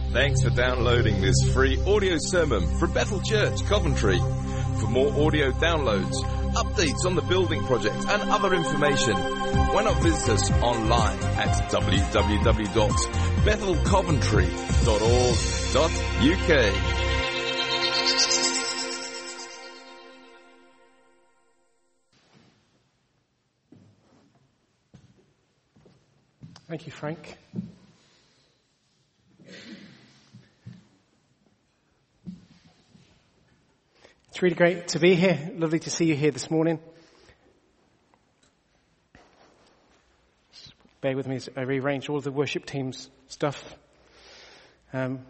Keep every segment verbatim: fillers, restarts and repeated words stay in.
Thanks for downloading this free audio sermon from Bethel Church, Coventry. For more audio downloads, updates on the building project and other information, why not visit us online at w w w dot bethel coventry dot org dot u k. Thank you, Frank. It's really great to be here. Lovely to see you here this morning. Just bear with me as I rearrange all of the worship team's stuff. Um,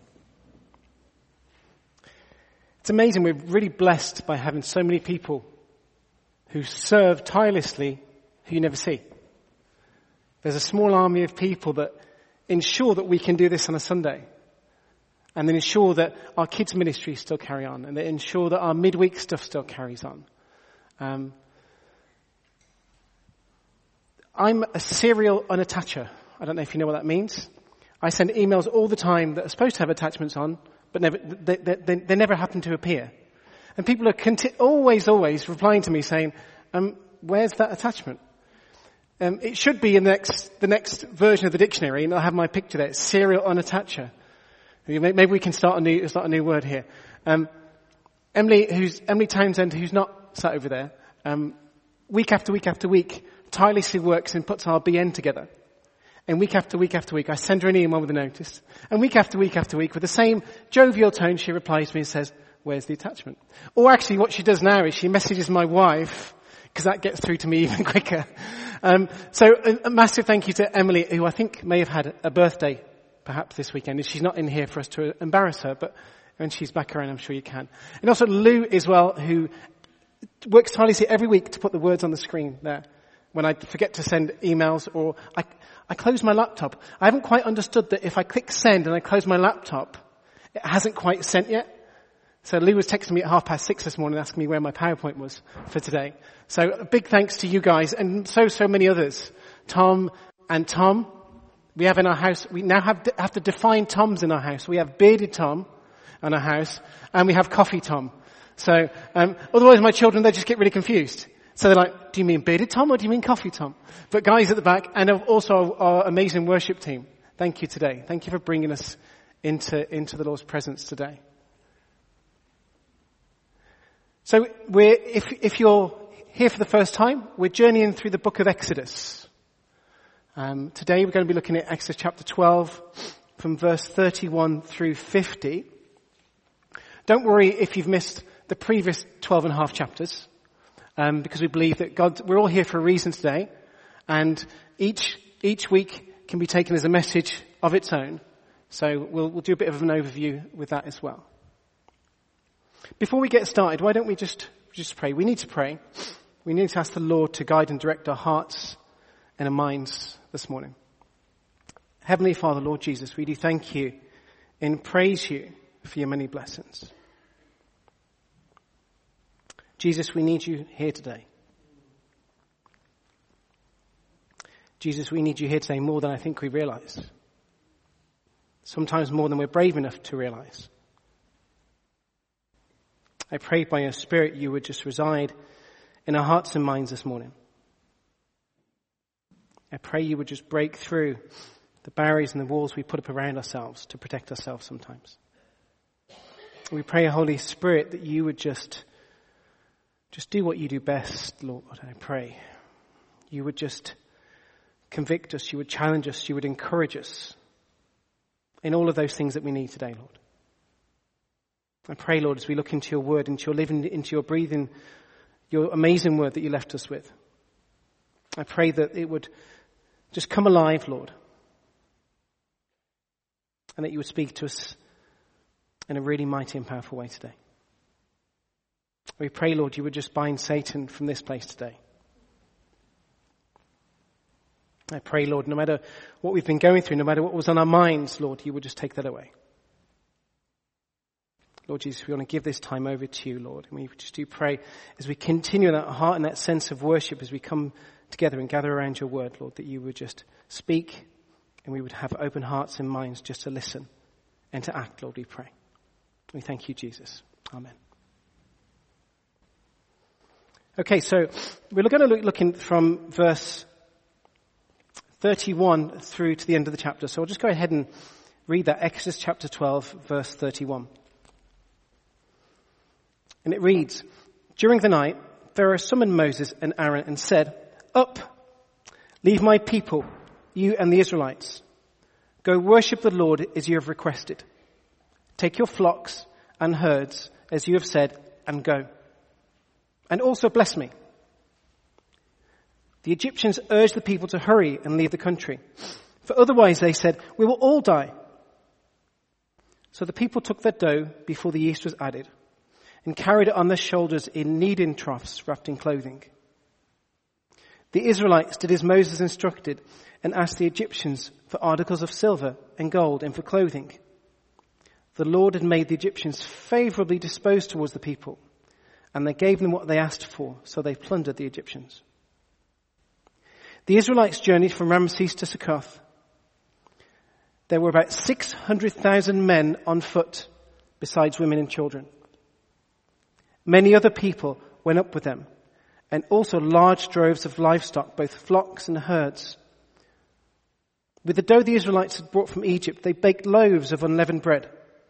it's amazing. We're really blessed by having so many people who serve tirelessly who you never see. There's a small army of people that ensure that we can do this on a Sunday. And then ensure that our kids' ministry still carry on. And they ensure that our midweek stuff still carries on. Um, I'm a serial unattacher. I don't know if you know what that means. I send emails all the time that are supposed to have attachments on, but never, they, they, they, they never happen to appear. And people are conti- always, always replying to me saying, um, where's that attachment? Um, it should be in the next, the next version of the dictionary, and I'll have my picture there. It's serial unattacher. Maybe we can start a new, start a new word here. Um, Emily, who's, Emily Townsend, who's not sat over there, um, week after week after week, tirelessly works and puts our B N together. And week after week after week, I send her an email with a notice. And week after week after week, with the same jovial tone, she replies to me and says, where's the attachment? Or actually, what she does now is she messages my wife, because that gets through to me even quicker. Um, so a, a massive thank you to Emily, who I think may have had a birthday perhaps this weekend. She's not in here for us to embarrass her, but when she's back around, I'm sure you can. And also Lou as well, who works tirelessly every week to put the words on the screen there. When I forget to send emails or I, I close my laptop. I haven't quite understood that if I click send and I close my laptop, it hasn't quite sent yet. So Lou was texting me at half past six this morning asking me where my PowerPoint was for today. So a big thanks to you guys and so, so many others. Tom and Tom. We have in our house, we now have, have to define Toms in our house. We have bearded Tom in our house, and we have coffee Tom. So, um, otherwise my children, they just get really confused. So they're like, do you mean bearded Tom or do you mean coffee Tom? But guys at the back, and also our amazing worship team, thank you today. Thank you for bringing us into, into the Lord's presence today. So we're, if, if you're here for the first time, we're journeying through the book of Exodus. Um, today we're going to be looking at Exodus chapter twelve from verse thirty-one through fifty. Don't worry if you've missed the previous twelve and a half chapters, um, because we believe that God, we're all here for a reason today, and each each week can be taken as a message of its own. So we'll, we'll do a bit of an overview with that as well. Before we get started, why don't we just just pray? We need to pray. We need to ask the Lord to guide and direct our hearts and our minds this morning. Heavenly Father, Lord Jesus, we do thank you and praise you for your many blessings. Jesus, we need you here today. Jesus, we need you here today more than I think we realize. Sometimes more than we're brave enough to realize. I pray by your Spirit you would just reside in our hearts and minds this morning. I pray you would just break through the barriers and the walls we put up around ourselves to protect ourselves sometimes. We pray, Holy Spirit, that you would just, just do what you do best, Lord. I pray you would just convict us, you would challenge us, you would encourage us in all of those things that we need today, Lord. I pray, Lord, as we look into your word, into your living, into your breathing, your amazing word that you left us with. I pray that it would just come alive, Lord. And that you would speak to us in a really mighty and powerful way today. We pray, Lord, you would just bind Satan from this place today. I pray, Lord, no matter what we've been going through, no matter what was on our minds, Lord, you would just take that away. Lord Jesus, we want to give this time over to you, Lord. And we just do pray as we continue in that heart and that sense of worship as we come together and gather around your word, Lord, that you would just speak and we would have open hearts and minds just to listen and to act, Lord, we pray. We thank you, Jesus. Amen. Okay, so we're going to look looking from verse thirty-one through to the end of the chapter. So I'll just go ahead and read that. Exodus chapter twelve, verse thirty-one. And it reads, "During the night, Pharaoh summoned Moses and Aaron and said, 'Up, leave my people, you and the Israelites. Go worship the Lord as you have requested. Take your flocks and herds as you have said, and go. And also bless me.' The Egyptians urged the people to hurry and leave the country, for otherwise, they said, 'We will all die.' So the people took their dough before the yeast was added, and carried it on their shoulders in kneading troughs wrapped in clothing. The Israelites did as Moses instructed and asked the Egyptians for articles of silver and gold and for clothing. The Lord had made the Egyptians favorably disposed towards the people, and they gave them what they asked for, so they plundered the Egyptians. The Israelites journeyed from Ramses to Succoth. There were about six hundred thousand men on foot, besides women and children. Many other people went up with them, and also large droves of livestock, both flocks and herds. With the dough the Israelites had brought from Egypt, they baked loaves of unleavened bread.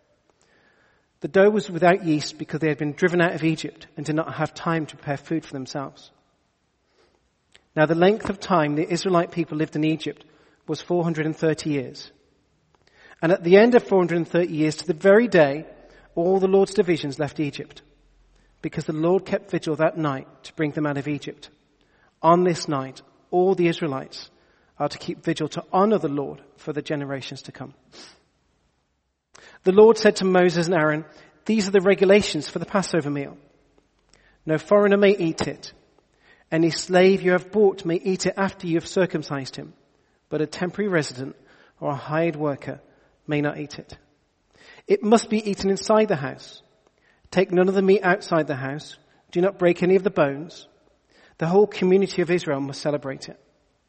The dough was without yeast because they had been driven out of Egypt and did not have time to prepare food for themselves. Now the length of time the Israelite people lived in Egypt was four hundred thirty years. And at the end of four hundred thirty years, to the very day, all the Lord's divisions left Egypt, because the Lord kept vigil that night to bring them out of Egypt. On this night, all the Israelites are to keep vigil to honor the Lord for the generations to come. The Lord said to Moses and Aaron, "These are the regulations for the Passover meal. No foreigner may eat it. Any slave you have bought may eat it after you have circumcised him, but a temporary resident or a hired worker may not eat it. It must be eaten inside the house. Take none of the meat outside the house. Do not break any of the bones. The whole community of Israel must celebrate it.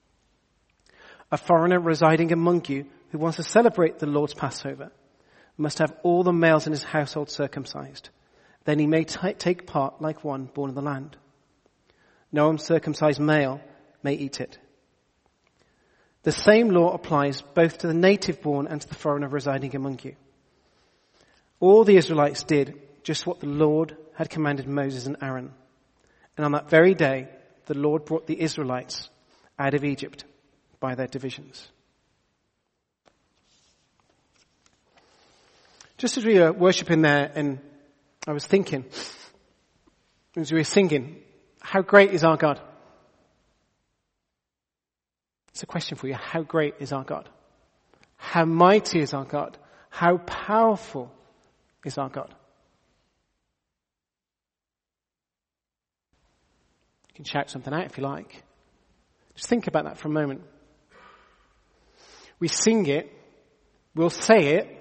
A foreigner residing among you who wants to celebrate the Lord's Passover must have all the males in his household circumcised. Then he may t- take part like one born in the land. No uncircumcised male may eat it. The same law applies both to the native born and to the foreigner residing among you." All the Israelites did just what the Lord had commanded Moses and Aaron. And on that very day, the Lord brought the Israelites out of Egypt by their divisions. Just as we were worshiping there, and I was thinking, as we were singing, how great is our God? It's a question for you. How great is our God? How mighty is our God? How powerful is our God? You can shout something out if you like. Just think about that for a moment. We sing it, we'll say it.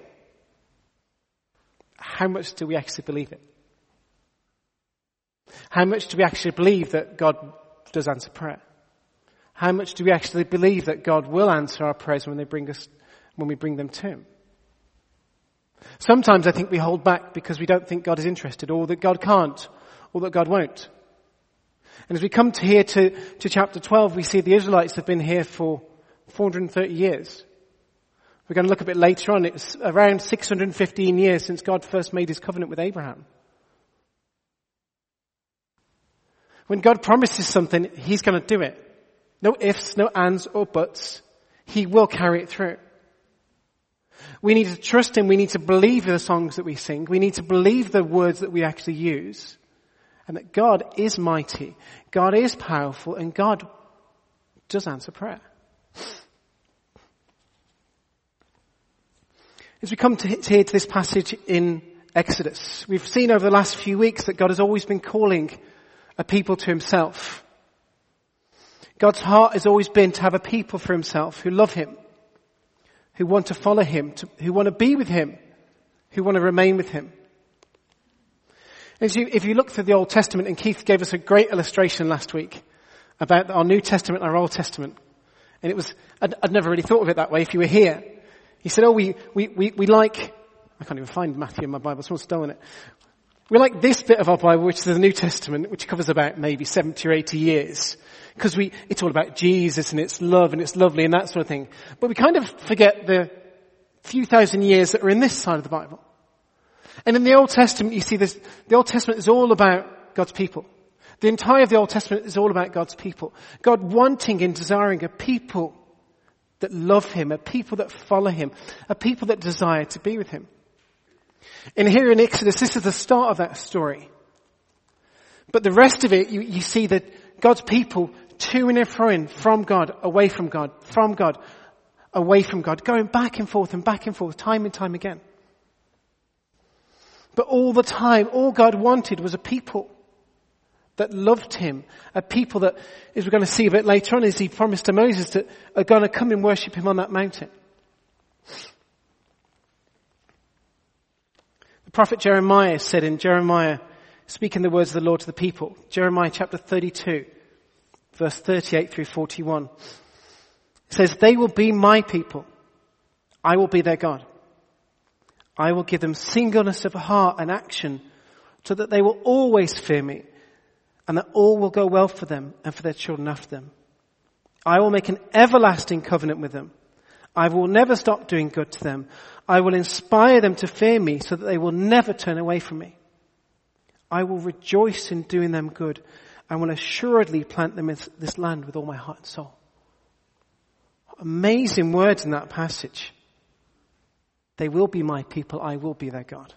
How much do we actually believe it? How much do we actually believe that God does answer prayer? How much do we actually believe that God will answer our prayers when they bring us, when we bring them to Him? Sometimes I think we hold back because we don't think God is interested, or that God can't, or that God won't. And as we come to here to, to chapter twelve, we see the Israelites have been here for four hundred thirty years. We're going to look a bit later on. It's around six hundred fifteen years since God first made His covenant with Abraham. When God promises something, He's going to do it. No ifs, no ands or buts. He will carry it through. We need to trust Him. We need to believe the songs that we sing. We need to believe the words that we actually use. And that God is mighty. God is powerful. And God does answer prayer. As we come to here to this passage in Exodus, we've seen over the last few weeks that God has always been calling a people to Himself. God's heart has always been to have a people for Himself who love Him, who want to follow Him, to, who want to be with Him, who want to remain with Him. As you, if you look through the Old Testament, and Keith gave us a great illustration last week about our New Testament and our Old Testament, and it was, I'd, I'd never really thought of it that way if you were here. He said, oh, we, we, we, we like I can't even find Matthew in my Bible. Someone's stolen it. We're like this bit of our Bible, which is the New Testament, which covers about maybe seventy or eighty years. Because we, it's all about Jesus and it's love and it's lovely and that sort of thing. But we kind of forget the few thousand years that are in this side of the Bible. And in the Old Testament, you see this, the Old Testament is all about God's people. The entire of the Old Testament is all about God's people. God wanting and desiring a people that love Him, a people that follow Him, a people that desire to be with Him. And here in Exodus, this is the start of that story. But the rest of it, you, you see that God's people to and fro from God, away from God, from God, away from God, going back and forth and back and forth, time and time again. But all the time, all God wanted was a people that loved Him, a people that, as we're going to see a bit later on, as He promised to Moses, that are going to come and worship Him on that mountain. The prophet Jeremiah said in Jeremiah, speaking the words of the Lord to the people, Jeremiah chapter thirty-two, verse thirty-eight through forty-one, it says, "They will be my people. I will be their God. I will give them singleness of heart and action so that they will always fear me and that all will go well for them and for their children after them. I will make an everlasting covenant with them. I will never stop doing good to them. I will inspire them to fear me so that they will never turn away from me. I will rejoice in doing them good and will assuredly plant them in this land with all my heart and soul." Amazing words in that passage. They will be my people. I will be their God.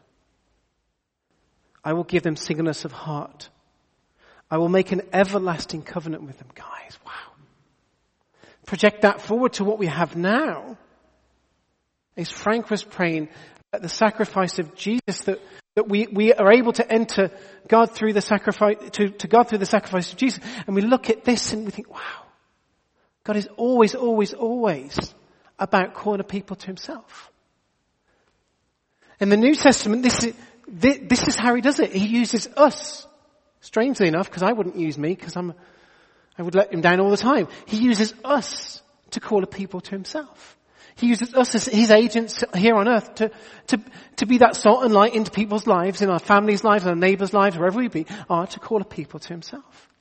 I will give them singleness of heart. I will make an everlasting covenant with them. Guys, wow. Project that forward to what we have now. As Frank was praying at the sacrifice of Jesus, that, that we, we are able to enter God through the sacrifice, to, to God through the sacrifice of Jesus. And we look at this and we think, wow, God is always, always, always about calling a people to Himself. In the New Testament, this is, this is how He does it. He uses us. Strangely enough, because I wouldn't use me, because I'm, I would let Him down all the time. He uses us to call a people to Himself. He uses us as His agents here on earth to, to, to be that salt and light into people's lives, in our families' lives, in our neighbours' lives, wherever we be, are to call a people to Himself.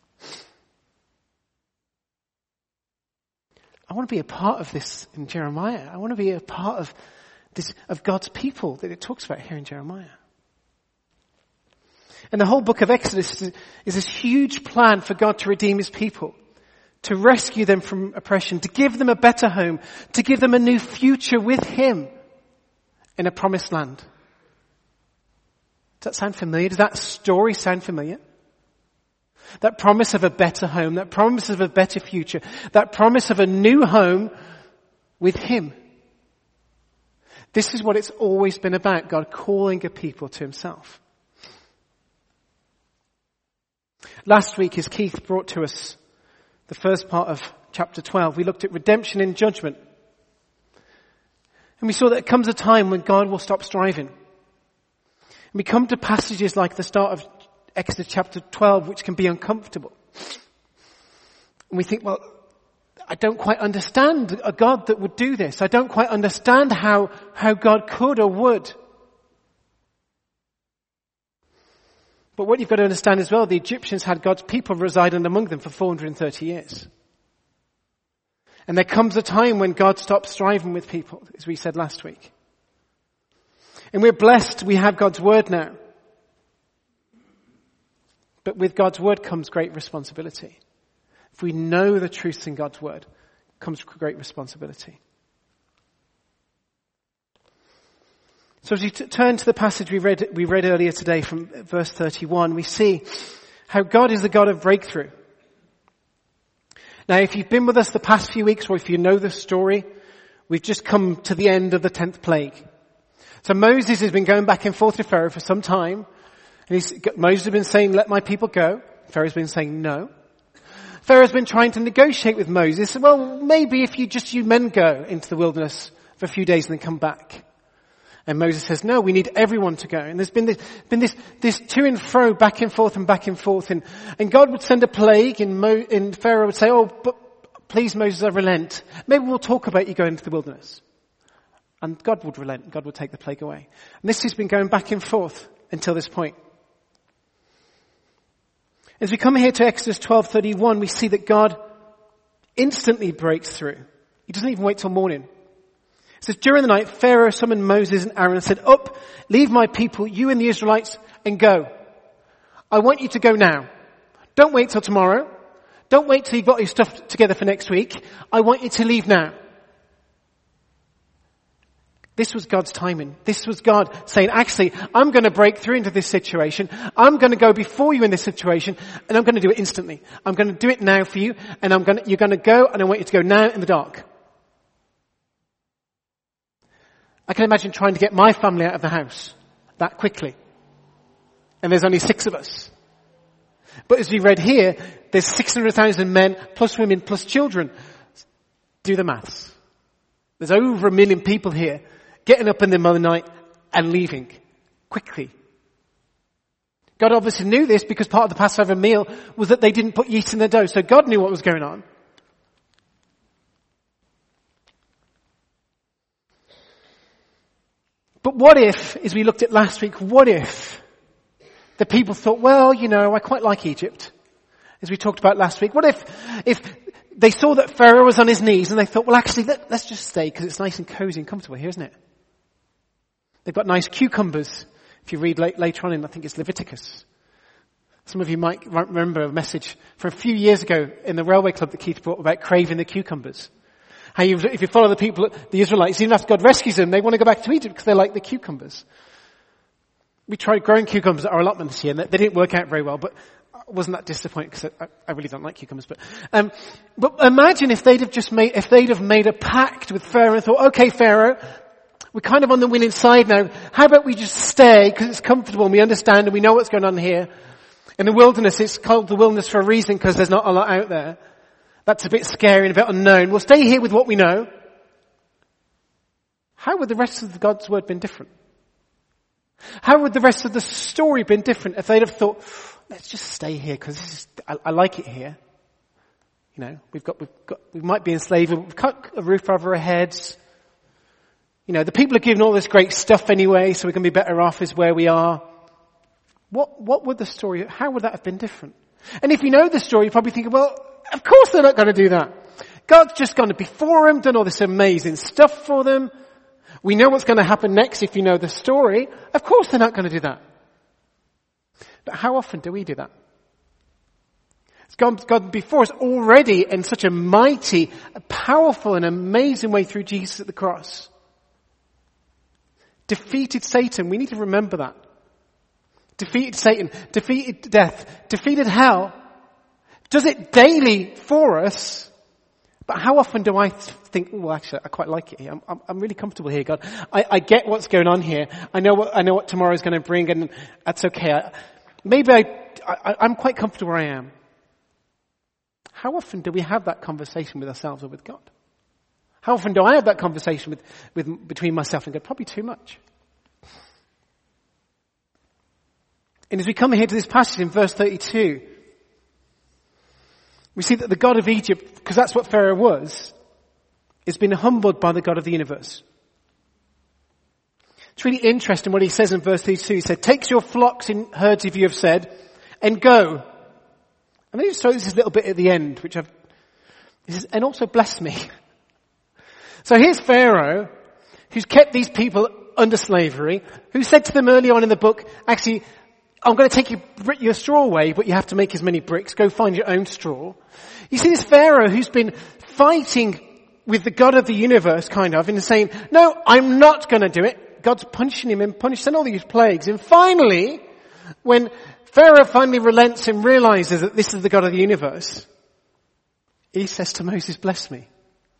I want to be a part of this in Jeremiah. I want to be a part of this, of God's people that it talks about here in Jeremiah. And the whole book of Exodus is, is this huge plan for God to redeem His people, to rescue them from oppression, to give them a better home, to give them a new future with Him in a promised land. Does that sound familiar? Does that story sound familiar? That promise of a better home, that promise of a better future, that promise of a new home with Him. This is what it's always been about, God calling a people to Himself. Last week, as Keith brought to us the first part of chapter twelve, we looked at redemption and judgment. And we saw that there comes a time when God will stop striving. And we come to passages like the start of Exodus chapter twelve, which can be uncomfortable. And we think, well, I don't quite understand a God that would do this. I don't quite understand how, how God could or would. But what you've got to understand as well, the Egyptians had God's people residing among them for four hundred thirty years. And there comes a time when God stops striving with people, as we said last week. And we're blessed, we have God's word now. But with God's word comes great responsibility. If we know the truths in God's word, comes great responsibility. So as we t- turn to the passage we read, we read earlier today from verse thirty-one, we see how God is the God of breakthrough. Now, if you've been with us the past few weeks, or if you know the story, we've just come to the end of the tenth plague. So Moses has been going back and forth to Pharaoh for some time. And he's, Moses has been saying, let my people go. Pharaoh's been saying no. Pharaoh's been trying to negotiate with Moses. Well, maybe if you just you men go into the wilderness for a few days and then come back. And Moses says, no, we need everyone to go. And there's been this, been this, this to and fro, back and forth and back and forth. And, and God would send a plague and, Mo, and Pharaoh would say, oh, but please Moses, I relent. Maybe we'll talk about you going into the wilderness. And God would relent. God would take the plague away. And this has been going back and forth until this point. As we come here to Exodus twelve thirty-one, we see that God instantly breaks through. He doesn't even wait till morning. It says, during the night, Pharaoh summoned Moses and Aaron and said, up, leave my people, you and the Israelites, and go. I want you to go now. Don't wait till tomorrow. Don't wait till you've got your stuff together for next week. I want you to leave now. This was God's timing. This was God saying, actually, I'm going to break through into this situation. I'm going to go before you in this situation, and I'm going to do it instantly. I'm going to do it now for you, and I'm going to, you're going to go, and I want you to go now in the dark. I can imagine trying to get my family out of the house that quickly. And there's only six of us. But as we read here, there's six hundred thousand men, plus women, plus children. Do the maths. There's over a million people here getting up in the middle of the night and leaving quickly. God obviously knew this because part of the Passover meal was that they didn't put yeast in their dough. So God knew what was going on. But what if, as we looked at last week, what if the people thought, well, you know, I quite like Egypt, as we talked about last week. What if, if they saw that Pharaoh was on his knees and they thought, well, actually, let, let's just stay because it's nice and cozy and comfortable here, isn't it? They've got nice cucumbers. If you read late, later on in, I think it's Leviticus. Some of you might remember a message from a few years ago in the railway club that Keith brought about craving the cucumbers. How you, if you follow the people, the Israelites, even after God rescues them, they want to go back to Egypt because they like the cucumbers. We tried growing cucumbers at our allotment this year, and they didn't work out very well, but I wasn't that disappointed because I, I really don't like cucumbers. But, um, but imagine if they'd have just made, if they'd have made a pact with Pharaoh and thought, okay, Pharaoh, we're kind of on the winning side now. How about we just stay because it's comfortable and we understand and we know what's going on here. In the wilderness, it's called the wilderness for a reason because there's not a lot out there. That's a bit scary and a bit unknown. We'll stay here with what we know. How would the rest of God's word been different? How would the rest of the story been different if they'd have thought, let's just stay here because I, I like it here. You know, we've got, we've got, we might be enslaved. We've got a roof over our heads. You know, the people are giving all this great stuff anyway, so we can be better off as where we are. What, what would the story, how would that have been different? And if you know the story, you're probably thinking, well, of course they're not going to do that. God's just gone before them, done all this amazing stuff for them. We know what's going to happen next if you know the story. Of course they're not going to do that. But how often do we do that? It's gone, gone before us already in such a mighty, powerful and amazing way through Jesus at the cross. Defeated Satan. We need to remember that. Defeated Satan. Defeated death. Defeated hell. Does it daily for us. But how often do I think, oh, actually, I quite like it here. I'm, I'm, I'm really comfortable here, God. I, I get what's going on here. I know what, I know what tomorrow's going to bring, and that's okay. I, maybe I, I, I'm quite comfortable where I am. How often do we have that conversation with ourselves or with God? How often do I have that conversation with, with between myself and God? Probably too much. And as we come here to this passage in verse thirty-two, we see that the God of Egypt, because that's what Pharaoh was, is being humbled by the God of the universe. It's really interesting what he says in verse thirty-two. He said, take your flocks and herds, if you have said, and go. And then he just throws this little bit at the end, which I've, he says, and also bless me. So here's Pharaoh, who's kept these people under slavery, who said to them early on in the book, actually, I'm going to take your, your straw away, but you have to make as many bricks. Go find your own straw. You see this Pharaoh who's been fighting with the God of the universe, kind of, and saying, no, I'm not going to do it. God's punishing him and punishing all these plagues. And finally, when Pharaoh finally relents and realizes that this is the God of the universe, he says to Moses, bless me.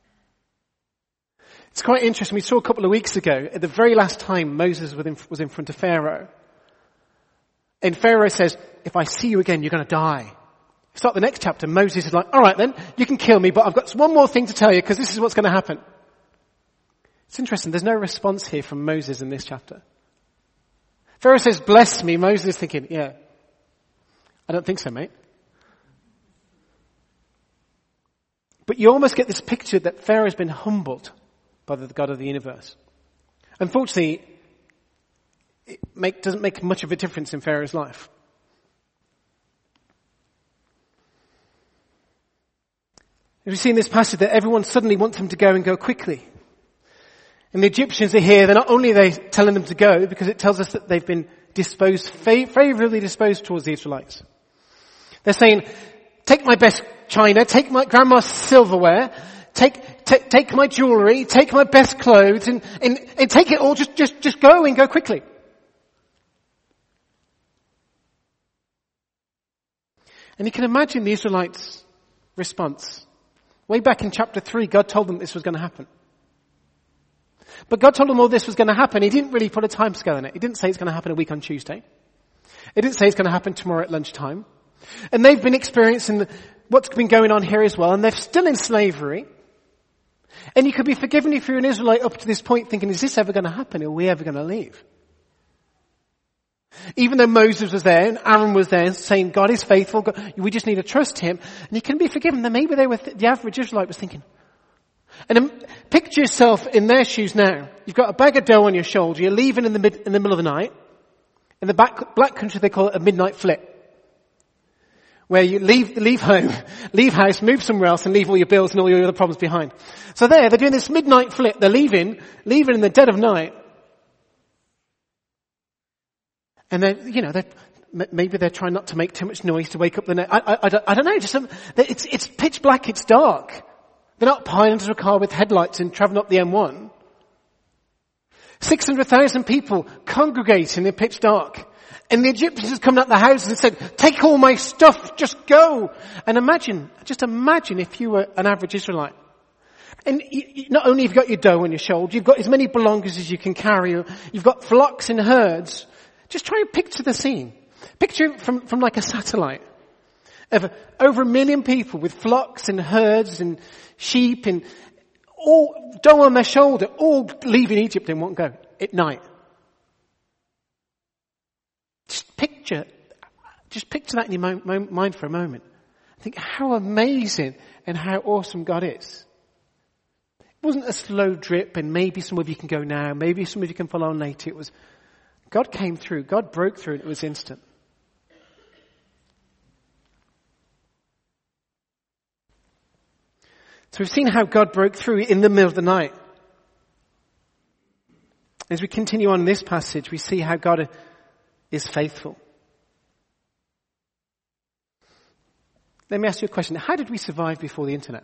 It's quite interesting. We saw a couple of weeks ago, at the very last time Moses was in, was in front of Pharaoh. And Pharaoh says, if I see you again, you're going to die. Start the next chapter. Moses is like, all right then, you can kill me, but I've got one more thing to tell you because this is what's going to happen. It's interesting. There's no response here from Moses in this chapter. Pharaoh says, bless me. Moses is thinking, yeah, I don't think so, mate. But you almost get this picture that Pharaoh's been humbled by the God of the universe. Unfortunately, it make, doesn't make much of a difference in Pharaoh's life. We see in this passage that everyone suddenly wants him to go and go quickly. And the Egyptians are here. They're not only are they telling them to go, because it tells us that they've been disposed, favorably disposed towards the Israelites. They're saying, take my best china, take my grandma's silverware, take, take, take my jewelry, take my best clothes, and, and, and take it all, just, just, just go and go quickly. And you can imagine the Israelites' response. Way back in chapter three, God told them this was going to happen. But God told them all this was going to happen. He didn't really put a time scale on it. He didn't say it's going to happen a week on Tuesday. He didn't say it's going to happen tomorrow at lunchtime. And they've been experiencing what's been going on here as well. And they're still in slavery. And you could be forgiven if you're an Israelite up to this point thinking, is this ever going to happen? Are we ever going to leave? Even though Moses was there and Aaron was there saying God is faithful, God, we just need to trust him. And you can be forgiven. Then maybe they were th- the average Israelite was thinking. And um, picture yourself in their shoes now. You've got a bag of dough on your shoulder. You're leaving in the mid, in the middle of the night. In the back, black country they call it a midnight flip. Where you leave, leave home, leave house, move somewhere else and leave all your bills and all your other problems behind. So there, they're doing this midnight flip. They're leaving, leaving in the dead of night. And then, you know, they're, maybe they're trying not to make too much noise to wake up the next. I, I, I, don't, I don't know. Just some, it's, it's pitch black. It's dark. They're not piling into a car with headlights and traveling up the M one. six hundred thousand people congregating in pitch dark. And the Egyptians come out the houses and said, take all my stuff, just go. And imagine, just imagine if you were an average Israelite. And you, you, not only have you got your dough on your shoulder, you've got as many belongings as you can carry. You've got flocks and herds. Just try and picture the scene. Picture it from, from like a satellite. Of over a million people with flocks and herds and sheep and all dough on their shoulder, all leaving Egypt in one go at night. Just picture, just picture that in your mo- mo- mind for a moment. Think how amazing and how awesome God is. It wasn't a slow drip and maybe some of you can go now, maybe some of you can follow on later. It was God came through, God broke through and it was instant. So we've seen how God broke through in the middle of the night. As we continue on in this passage, we see how God is faithful. Let me ask you a question. How did we survive before the internet?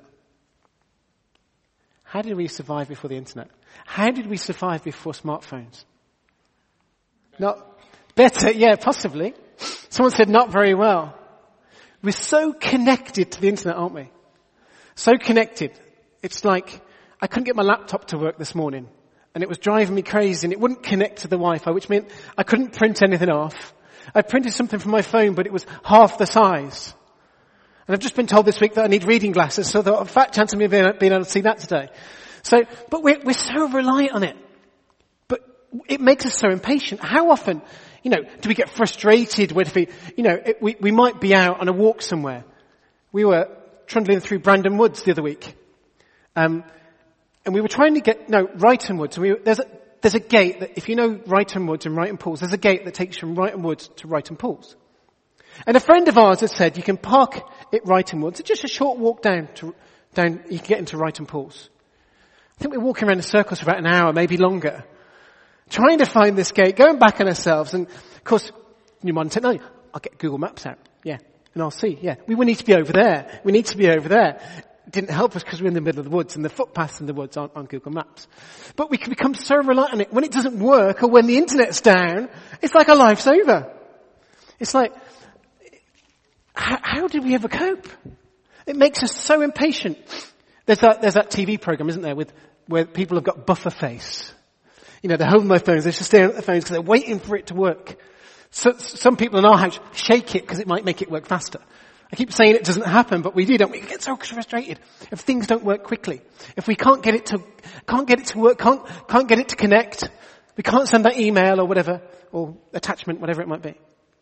How did we survive before the internet? How did we survive before smartphones? Not better, yeah, possibly. Someone said not very well. We're so connected to the internet, aren't we? So connected. It's like, I couldn't get my laptop to work this morning. And it was driving me crazy and it wouldn't connect to the Wi-Fi, which meant I couldn't print anything off. I printed something from my phone, but it was half the size. And I've just been told this week that I need reading glasses, so there's a fat chance of me being, being able to see that today. So, but we're, we're so reliant on it. But it makes us so impatient. How often, you know, do we get frustrated when we, you know, it, we, we might be out on a walk somewhere. We were trundling through Brandon Woods the other week. Um, and we were trying to get, no, Wrighton Woods. We were, there's a, there's a gate that, if you know Wrighton Woods and Wrighton Pools, there's a gate that takes you from Wrighton Woods to Wrighton Pools. And a friend of ours had said you can park at Wrighton Woods. It's just a short walk down to, down, you can get into Wrighton Pools. I think we're walking around in circles for about an hour, maybe longer. Trying to find this gate, going back on ourselves. And of course, new modern technology, I'll get Google Maps out. Yeah. And I'll see, yeah, we need to be over there. We need to be over there. It didn't help us because we're in the middle of the woods and the footpaths in the woods aren't on Google Maps. But we can become so reliant on it. When it doesn't work or when the internet's down, it's like our life's over. It's like, how, how did we ever cope? It makes us so impatient. There's that, there's that T V program, isn't there, with, where people have got buffer face. You know, they're holding their phones, they're just staring at their phones because they're waiting for it to work. So, some people in our house shake it because it might make it work faster. I keep saying it doesn't happen, but we do, don't we? We get so frustrated if things don't work quickly. If we can't get it to, can't get it to work, can't, can't get it to connect, we can't send that email or whatever, or attachment, whatever it might be.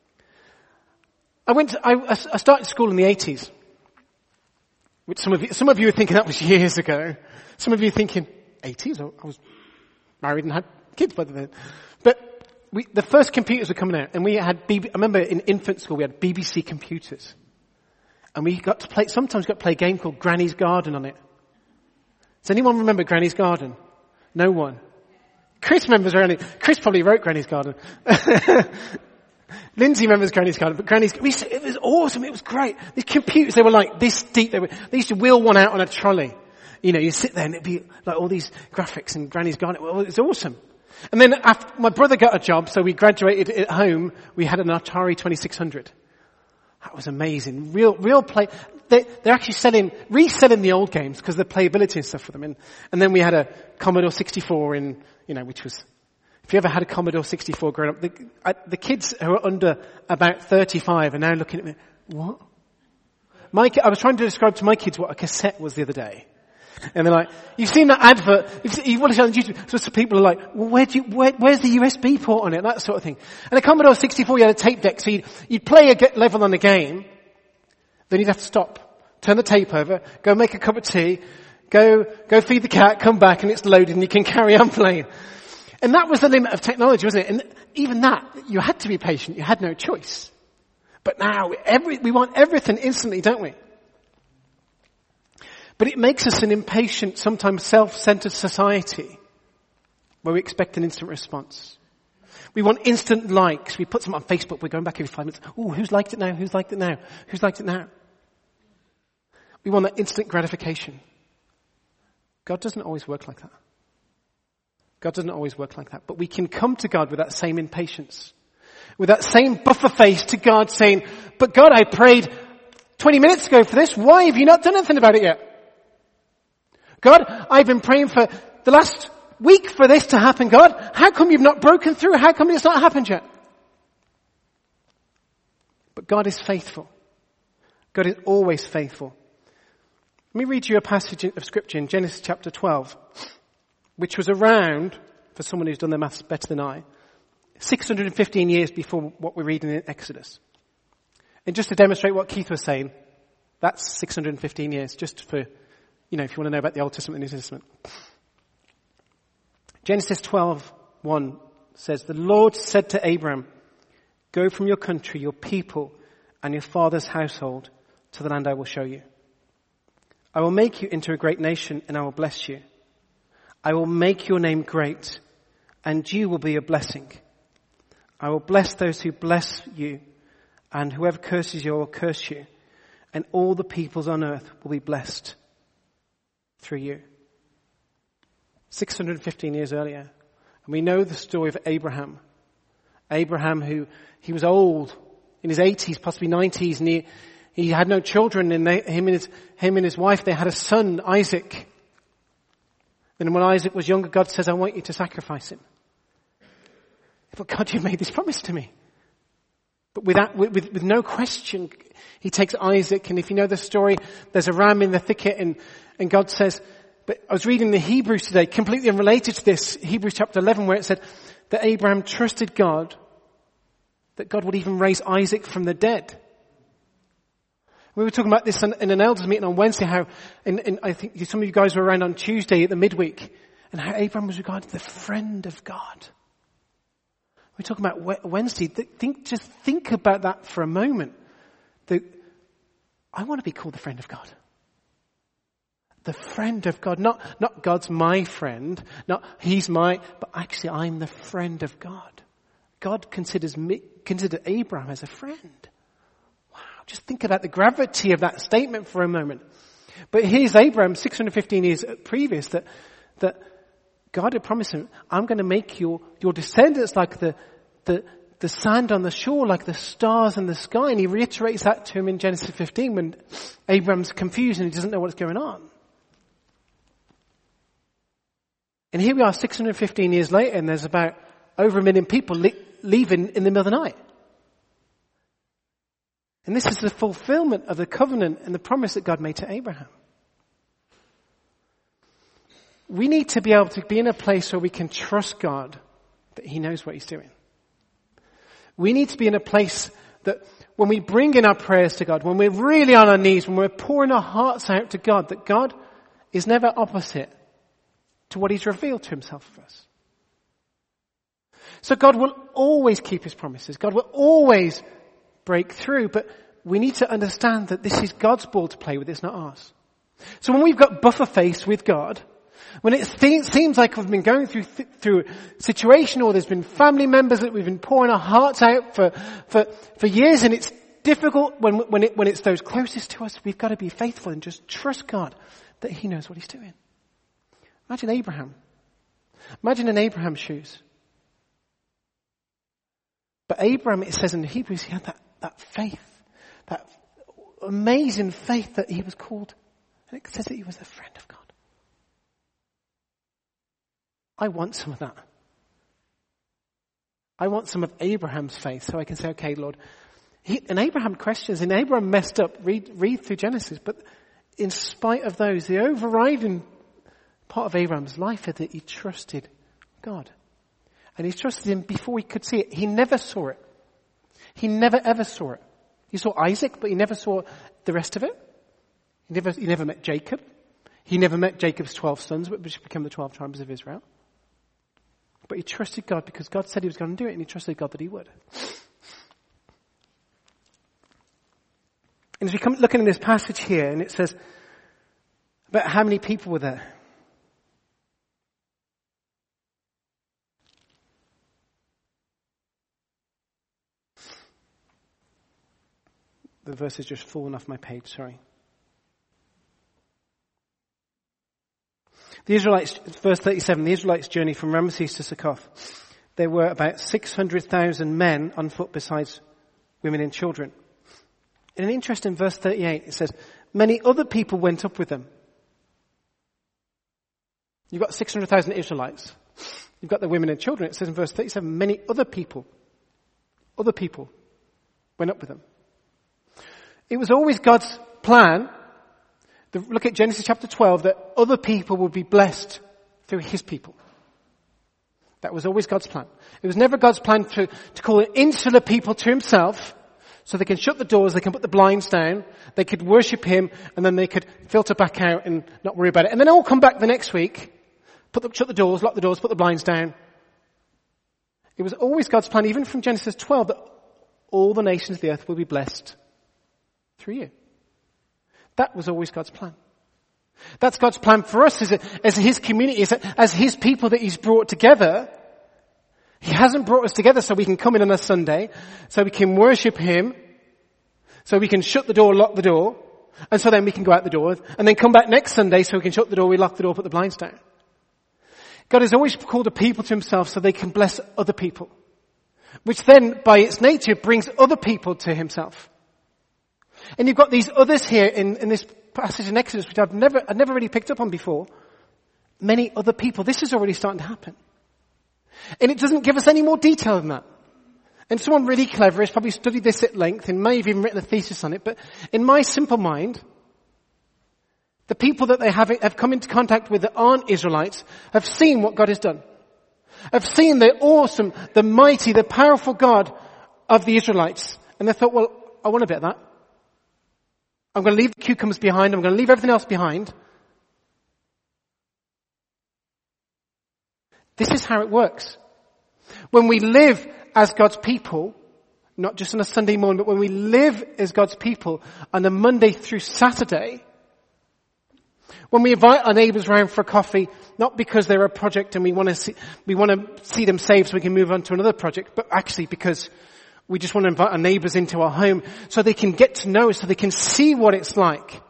I went, to, I, I started school in the eighties. Which some of you, some of you are thinking that was years ago. Some of you are thinking, eighties? I was married and had Kids by then. But we, the first computers were coming out, and we had, B B, I remember in infant school we had B B C computers. And we got to play, sometimes got to play a game called Granny's Garden on it. Does anyone remember Granny's Garden? No one. Chris remembers only, Chris probably wrote Granny's Garden. Lindsay remembers Granny's Garden, but Granny's, we, it was awesome, it was great. These computers, they were like this deep, they, were, they used to wheel one out on a trolley. You know, you sit there and it'd be like all these graphics in Granny's Garden. Well, it was awesome. And then after my brother got a job, so we graduated at home, we had an Atari twenty-six hundred. That was amazing. Real, real play. They, they're actually selling, reselling the old games because the playability and stuff for them. And, and then we had a Commodore sixty-four in, you know, which was, if you ever had a Commodore sixty-four growing up, the, I, the kids who are under about thirty-five are now looking at me, what? My, I was trying to describe to my kids what a cassette was the other day. And they're like, you've seen that advert, you've, you've watched it on YouTube. So some people are like, well, where do you, where, where's the U S B port on it? That sort of thing. And a Commodore sixty-four, you had a tape deck, so you'd, you'd play a get level on the game, then you'd have to stop, turn the tape over, go make a cup of tea, go, go feed the cat, come back, and it's loaded, and you can carry on playing. And that was the limit of technology, wasn't it? And even that, you had to be patient, you had no choice. But now, every, we want everything instantly, don't we? But it makes us an impatient, sometimes self-centered society where we expect an instant response. We want instant likes. We put something on Facebook, we're going back every five minutes. Ooh, who's liked it now? Who's liked it now? Who's liked it now? We want that instant gratification. God doesn't always work like that. God doesn't always work like that. But we can come to God with that same impatience. With that same buffer face to God saying, but God, I prayed twenty minutes ago for this. Why have you not done anything about it yet? God, I've been praying for the last week for this to happen, God. How come you've not broken through? How come it's not happened yet? But God is faithful. God is always faithful. Let me read you a passage of scripture in Genesis chapter twelve, which was around, for someone who's done their maths better than I, six hundred fifteen years before what we're reading in Exodus. And just to demonstrate what Keith was saying, that's six hundred fifteen years, just for, you know, if you want to know about the Old Testament and New Testament. Genesis twelve one says, the Lord said to Abram, go from your country, your people, and your father's household to the land I will show you. I will make you into a great nation, and I will bless you. I will make your name great, and you will be a blessing. I will bless those who bless you, and whoever curses you will curse you, and all the peoples on earth will be blessed through you. six hundred fifteen years earlier. And we know the story of Abraham. Abraham who, he was old, in his eighties, possibly nineties, and he, he had no children, and they, him and his, him and his wife, they had a son, Isaac. Then when Isaac was younger, God says, I want you to sacrifice him. But God, you've made this promise to me. But without, with, with, with no question, he takes Isaac, and if you know the story, there's a ram in the thicket, and, and God says, but I was reading the Hebrews today, completely unrelated to this, Hebrews chapter eleven, where it said that Abraham trusted God, that God would even raise Isaac from the dead. We were talking about this in, in an elders meeting on Wednesday, how, in, in, I think some of you guys were around on Tuesday at the midweek, and how Abraham was regarded as the friend of God. We're talking about Wednesday. Think, just think about that for a moment. The, I want to be called the friend of God. The friend of God. Not, not God's my friend. Not he's my, but actually I'm the friend of God. God considers me, considered Abraham as a friend. Wow. Just think about the gravity of that statement for a moment. But here's Abraham, six hundred fifteen years previous, that, that God had promised him, I'm going to make your, your descendants like the, the, the sand on the shore, like the stars in the sky. And he reiterates that to him in Genesis fifteen when Abraham's confused and he doesn't know what's going on. And here we are six hundred fifteen years later, and there's about over a million people le- leaving in the middle of the night. And this is the fulfillment of the covenant and the promise that God made to Abraham. We need to be able to be in a place where we can trust God that he knows what he's doing. We need to be in a place that when we bring in our prayers to God, when we're really on our knees, when we're pouring our hearts out to God, that God is never opposite to what he's revealed to himself for us. So God will always keep his promises. God will always break through. But we need to understand that this is God's ball to play with. It's not ours. So when we've got buffer face with God, when it th- seems like we've been going through th- through a situation, or there's been family members that we've been pouring our hearts out for for, for years, and it's difficult when when it when it's those closest to us, we've got to be faithful and just trust God that he knows what he's doing. Imagine Abraham. Imagine in Abraham's shoes. But Abraham, it says in Hebrews, he had that, that faith, that amazing faith that he was called. And it says that he was a friend of God. I want some of that. I want some of Abraham's faith so I can say, okay, Lord. He, and Abraham questions, and Abraham messed up, read, read through Genesis, but in spite of those, the overriding part of Abraham's life is that he trusted God. And he trusted him before he could see it. He never saw it. He never ever saw it. He saw Isaac, but he never saw the rest of it. He never, he never met Jacob. He never met Jacob's twelve sons, which became the twelve tribes of Israel. But he trusted God because God said he was going to do it, and he trusted God that he would. And as we come looking in this passage here, and it says about how many people were there. The verse has just fallen off my page, sorry. The Israelites, verse thirty-seven, the Israelites journeyed from Ramesses to Succoth. There were about six hundred thousand men on foot besides women and children. In an interesting verse thirty-eight, it says, many other people went up with them. You've got six hundred thousand Israelites. You've got the women and children. It says in verse thirty-seven, many other people, other people went up with them. It was always God's plan, the, look at Genesis chapter twelve, that other people would be blessed through his people. That was always God's plan. It was never God's plan to, to call an insular people to himself, so they can shut the doors, they can put the blinds down, they could worship him, and then they could filter back out and not worry about it. And then all come back the next week, put the, shut the doors, lock the doors, put the blinds down. It was always God's plan, even from Genesis twelve, that all the nations of the earth will be blessed through you. That was always God's plan. That's God's plan for us as, a, as his community, as, a, as his people that he's brought together. He hasn't brought us together so we can come in on a Sunday, so we can worship him, so we can shut the door, lock the door, and so then we can go out the door, and then come back next Sunday so we can shut the door, we lock the door, put the blinds down. God has always called a people to himself so they can bless other people, which then, by its nature, brings other people to himself. And you've got these others here in, in this passage in Exodus, which I've never, I've never really picked up on before. Many other people. This is already starting to happen. And it doesn't give us any more detail than that. And someone really clever has probably studied this at length and may have even written a thesis on it. But in my simple mind, the people that they have, have come into contact with that aren't Israelites have seen what God has done. Have seen the awesome, the mighty, the powerful God of the Israelites. And they thought, well, I want a bit of that. I'm going to leave the cucumbers behind. I'm going to leave everything else behind. This is how it works. When we live as God's people, not just on a Sunday morning, but when we live as God's people on a Monday through Saturday, when we invite our neighbours round for coffee, not because they're a project and we want to see, we want to see them saved so we can move on to another project, but actually because we just want to invite our neighbours into our home so they can get to know us, so they can see what it's like.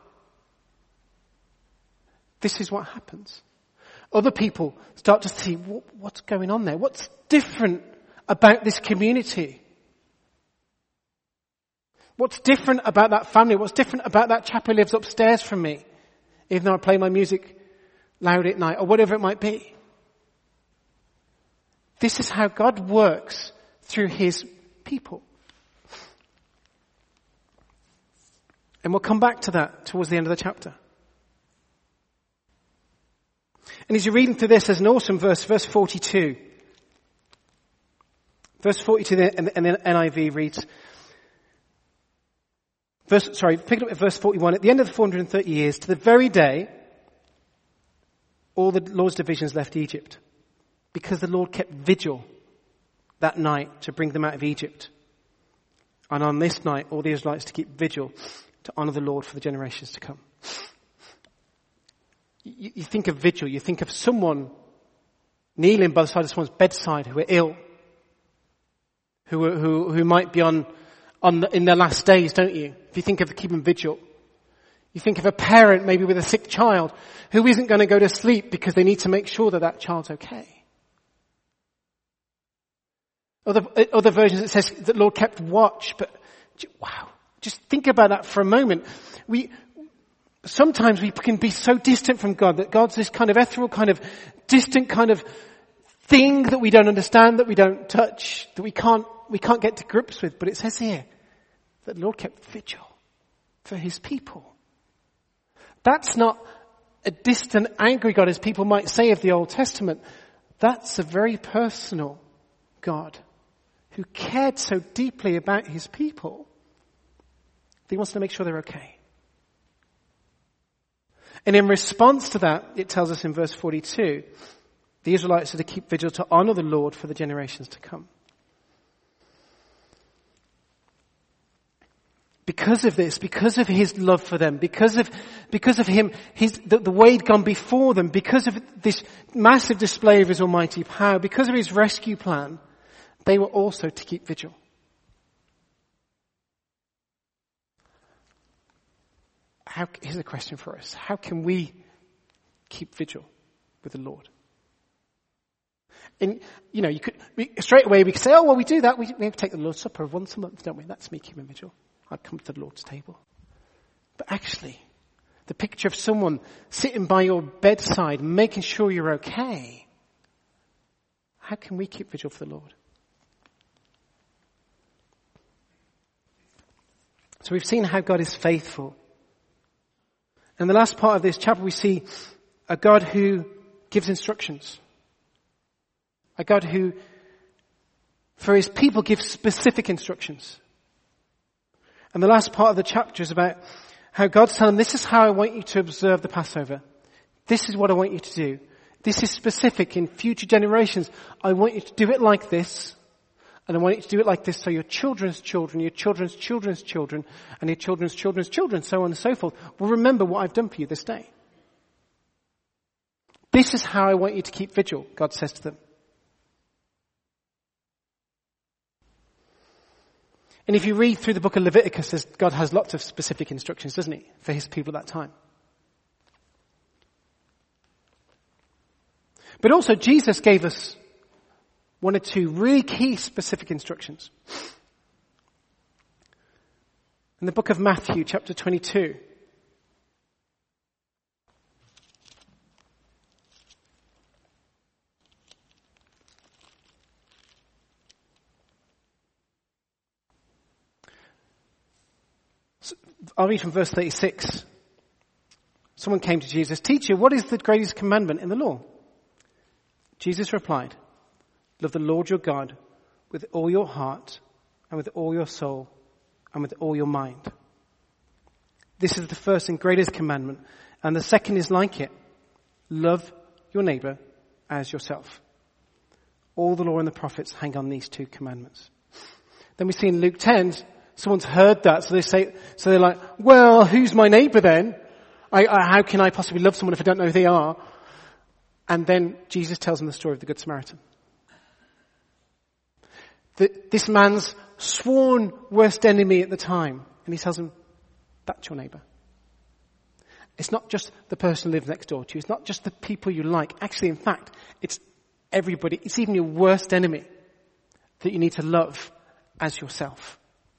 This is what happens. Other people start to see what's going on there. What's different about this community? What's different about that family? What's different about that chap who lives upstairs from me, even though I play my music loud at night, or whatever it might be? This is how God works through his people. And we'll come back to that towards the end of the chapter. And as you're reading through this, there's an awesome verse, verse forty-two. Verse forty-two, and the N I V reads, verse, sorry, pick it up at verse forty-one. At the end of the four hundred thirty years, to the very day, all the Lord's divisions left Egypt, because the Lord kept vigil that night to bring them out of Egypt. And on this night, all the Israelites to keep vigil to honor the Lord for the generations to come. You, you think of vigil, you think of someone kneeling by the side of someone's bedside who are ill, who are, who who might be on on the, in their last days, don't you? If you think of keeping vigil, you think of a parent maybe with a sick child who isn't going to go to sleep because they need to make sure that that child's okay. Other other versions it says that the Lord kept watch, but wow, just think about that for a moment. We sometimes we can be so distant from God that God's this kind of ethereal, kind of distant kind of thing that we don't understand, that we don't touch, that we can't we can't get to grips with. But it says here that the Lord kept vigil for his people. That's not a distant, angry God, as people might say of the Old Testament. That's a very personal God who cared so deeply about his people that he wants to make sure they're okay. And in response to that, it tells us in verse forty-two, the Israelites are to keep vigil to honor the Lord for the generations to come. Because of this, because of his love for them, because of, because of him, his, the, the way he'd gone before them, because of this massive display of his almighty power, because of his rescue plan, they were also to keep vigil. How, here's a question for us. How can we keep vigil with the Lord? And, you know, you could, we, straight away we could say, oh, well, we do that. We, we take the Lord's Supper once a month, don't we? That's me keeping vigil. I come to the Lord's table. But actually, the picture of someone sitting by your bedside, making sure you're okay. How can we keep vigil for the Lord? So we've seen how God is faithful. In the last part of this chapter, we see a God who gives instructions. A God who, for his people, gives specific instructions. And the last part of the chapter is about how God's telling them, this is how I want you to observe the Passover. This is what I want you to do. This is specific in future generations. I want you to do it like this. And I want you to do it like this so your children's children, your children's children's children, and your children's children's children, so on and so forth, will remember what I've done for you this day. This is how I want you to keep vigil, God says to them. And if you read through the book of Leviticus, God has lots of specific instructions, doesn't he, for his people at that time. But also Jesus gave us one or two really key specific instructions. In the book of Matthew, chapter twenty-two, I'll read from verse thirty-six. Someone came to Jesus, "Teacher, what is the greatest commandment in the law?" Jesus replied, "Love the Lord your God with all your heart and with all your soul and with all your mind. This is the first and greatest commandment, and the second is like it. Love your neighbor as yourself. All the law and the prophets hang on these two commandments." Then we see in Luke ten, someone's heard that, so they say, so they're like, well, who's my neighbor then? I, I, how can I possibly love someone if I don't know who they are? And then Jesus tells them the story of the Good Samaritan. The, this man's sworn worst enemy at the time, and he tells him, that's your neighbor. It's not just the person who lives next door to you. It's not just the people you like. Actually, in fact, it's everybody. It's even your worst enemy that you need to love as yourself.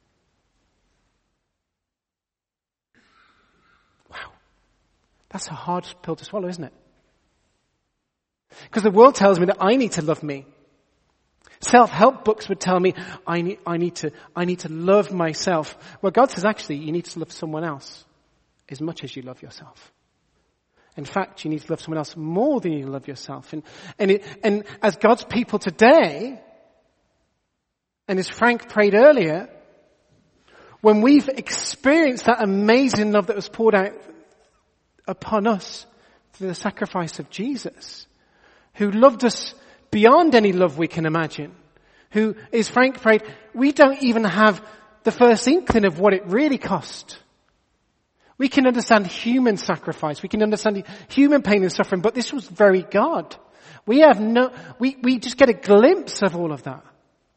That's a hard pill to swallow, isn't it? Because the world tells me that I need to love me. Self-help books would tell me I need, I need to, I need to love myself. Well, God says actually you need to love someone else as much as you love yourself. In fact, you need to love someone else more than you love yourself. And, and, it, and as God's people today, and as Frank prayed earlier, when we've experienced that amazing love that was poured out upon us through the sacrifice of Jesus, who loved us beyond any love we can imagine, who is frank afraid, we don't even have the first inkling of what it really cost. We can understand human sacrifice. We can understand human pain and suffering, but this was very God. We have no, we, we just get a glimpse of all of that.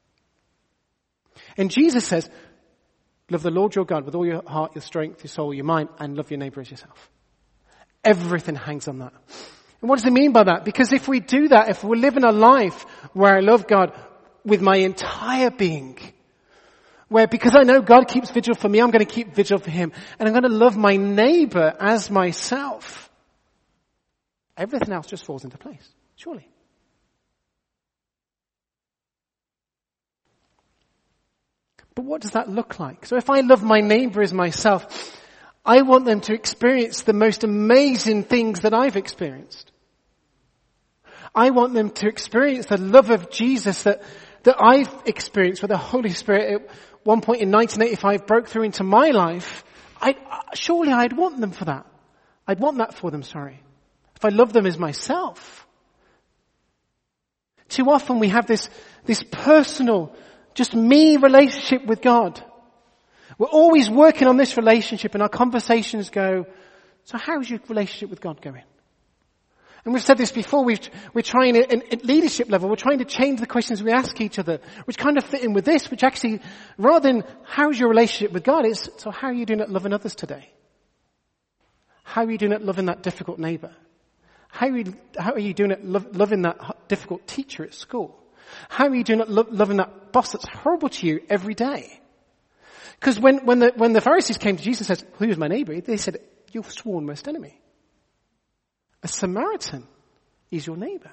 And Jesus says, love the Lord your God with all your heart, your strength, your soul, your mind, and love your neighbor as yourself. Everything hangs on that. And what does it mean by that? Because if we do that, if we're living a life where I love God with my entire being, where because I know God keeps vigil for me, I'm going to keep vigil for him, and I'm going to love my neighbor as myself, everything else just falls into place, surely. But what does that look like? So if I love my neighbor as myself, I want them to experience the most amazing things that I've experienced. I want them to experience the love of Jesus that, that I've experienced, where the Holy Spirit at one point in nineteen eighty-five broke through into my life. I'd, surely I'd want them for that. I'd want that for them, sorry. If I love them as myself. Too often we have this, this personal, just me relationship with God. We're always working on this relationship, and our conversations go, so how's your relationship with God going? And we've said this before, we've, we're trying to, at leadership level, we're trying to change the questions we ask each other, which kind of fit in with this, which actually, rather than how's your relationship with God, is, so how are you doing at loving others today? How are you doing at loving that difficult neighbor? How are you, how are you doing at lo- loving that difficult teacher at school? How are you doing at lo- loving that boss that's horrible to you every day? Because when, when the, when the Pharisees came to Jesus and said, who is my neighbor? They said, your sworn worst enemy. A Samaritan is your neighbor.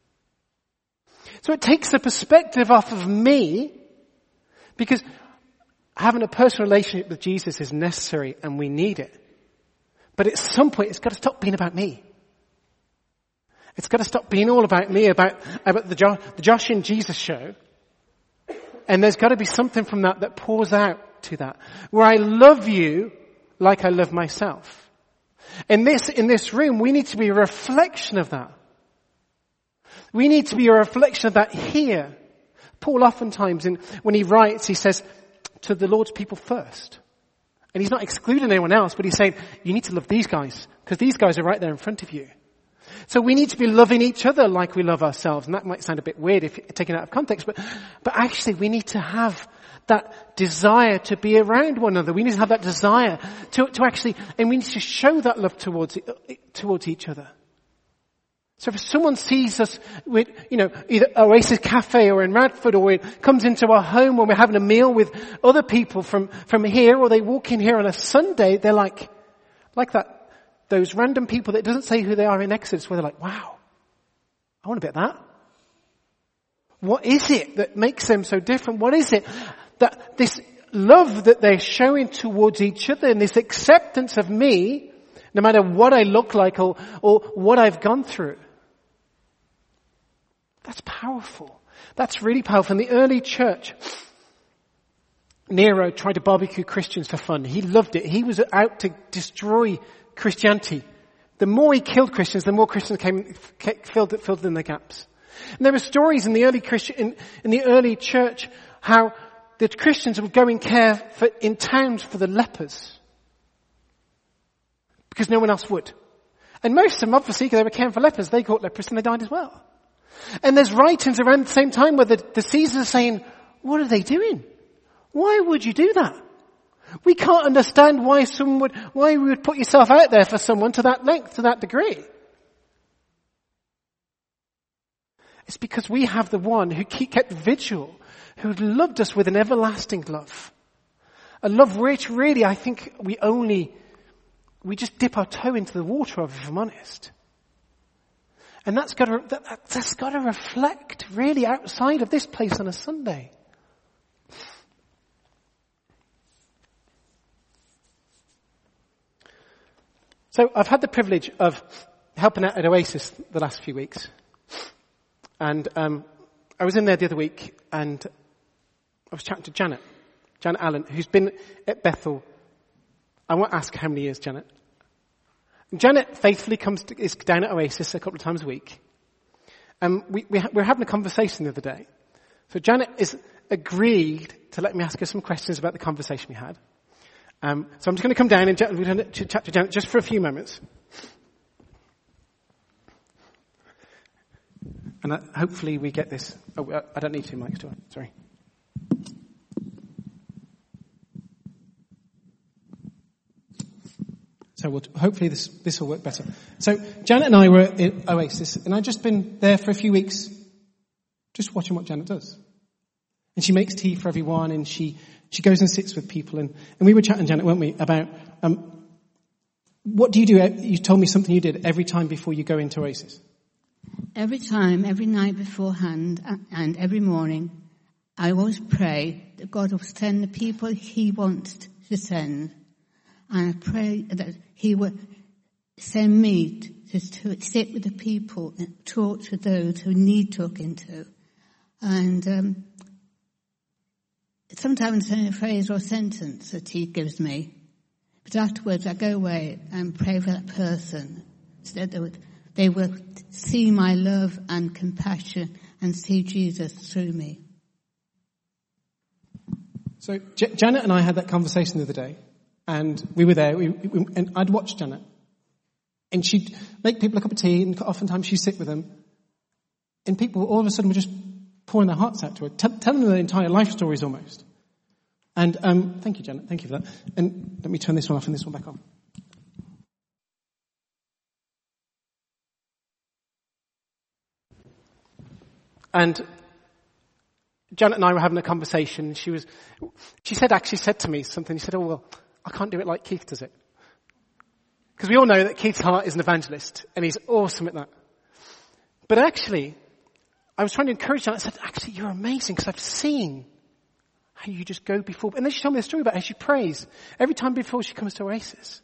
So it takes the perspective off of me, because having a personal relationship with Jesus is necessary and we need it. But at some point it's got to stop being about me. It's got to stop being all about me, about, about the, jo- the Josh and Jesus show. And there's got to be something from that that pours out to that, where I love you like I love myself. In this, in this room, we need to be a reflection of that. We need to be a reflection of that here. Paul oftentimes, in, when he writes, he says, to the Lord's people first. And he's not excluding anyone else, but he's saying, you need to love these guys, because these guys are right there in front of you. So we need to be loving each other like we love ourselves. And that might sound a bit weird if taken out of context, but, but actually we need to have that desire to be around one another. We need to have that desire to, to actually, and we need to show that love towards, towards each other. So if someone sees us with, you know, either Oasis Cafe or in Radford, or it comes into our home when we're having a meal with other people from, from here, or they walk in here on a Sunday, they're like, like that, those random people that doesn't say who they are in Exodus, where they're like, wow, I want a bit of that. What is it that makes them so different? What is it that this love that they're showing towards each other, and this acceptance of me, no matter what I look like or, or what I've gone through? That's powerful. That's really powerful. In the early church, Nero tried to barbecue Christians for fun. He loved it. He was out to destroy Christianity. The more he killed Christians, the more Christians came, filled, filled in the gaps. And there were stories in the early Christian, in, in the early church, how the Christians would go and care for, in towns for the lepers, because no one else would. And most of them, obviously, because they were caring for lepers, they got leprosy and they died as well. And there's writings around the same time where the, the Caesars are saying, what are they doing? Why would you do that? We can't understand why someone would, why we would put yourself out there for someone to that length, to that degree. It's because we have the one who kept vigil, who loved us with an everlasting love. A love which really, I think, we only, we just dip our toe into the water of, if I'm honest. And that's got to, that, that's got to reflect really outside of this place on a Sunday. So I've had the privilege of helping out at Oasis the last few weeks. And um, I was in there the other week, and I was chatting to Janet, Janet Allen, who's been at Bethel. I won't ask how many years, Janet. And Janet faithfully comes to, is down at Oasis a couple of times a week. And we, we, we were having a conversation the other day So Janet is agreed to let me ask her some questions about the conversation we had. Um, so I'm just going to come down and we're going to chat to Janet just for a few moments. And uh, hopefully we get this. Oh, uh, I don't need two mics, do I? Sorry. So we'll, hopefully this this will work better. So Janet and I were at Oasis, and I'd just been there for a few weeks, just watching what Janet does. And she makes tea for everyone, and she, she goes and sits with people. And, and we were chatting, Janet, weren't we, about um, what do you do? You told me something you did every time before you go into Oasis. Every time, every night beforehand, and every morning, I always pray that God will send the people he wants to send. And I pray that he will send me to, to sit with the people and talk to those who need talking to. And um, sometimes it's a phrase or a sentence that he gives me. But afterwards I go away and pray for that person so that they, would, they will see my love and compassion and see Jesus through me. So J- Janet and I had that conversation the other day. And we were there, we, we, and I'd watch Janet. And she'd make people a cup of tea, and oftentimes she'd sit with them. And people all of a sudden were just pouring their hearts out to her, t- telling them their entire life stories almost. And um, thank you, Janet, thank you for that. And let me turn this one off and this one back on. And Janet and I were having a conversation. She was, she said, actually said to me something. She said, oh, well, I can't do it like Keith does it. Because we all know that Keith's heart is an evangelist, and he's awesome at that. But actually, I was trying to encourage Janet. I said, actually, you're amazing, because I've seen how you just go before. And then she told me a story about how she prays every time before she comes to Oasis.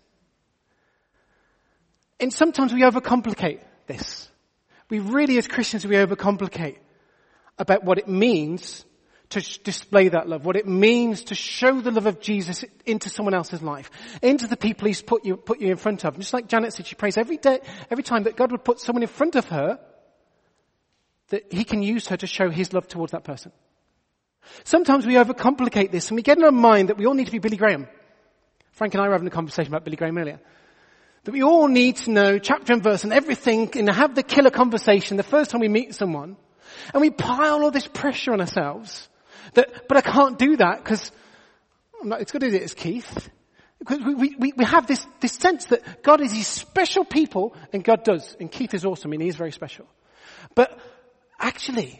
And sometimes we overcomplicate this. We really, as Christians, we overcomplicate about what it means to display that love, what it means to show the love of Jesus into someone else's life, into the people he's put you, put you in front of. And just like Janet said, she prays every day, every time that God would put someone in front of her, that he can use her to show his love towards that person. Sometimes we overcomplicate this and we get in our mind that we all need to be Billy Graham. Frank and I were having a conversation about Billy Graham earlier. That we all need to know chapter and verse and everything and have the killer conversation the first time we meet someone. And we pile all this pressure on ourselves. That, but I can't do that because I'm not as good at it as Keith. Because we, we, we have this, this sense that God is these special people, and God does. And Keith is awesome, and he is very special. But actually,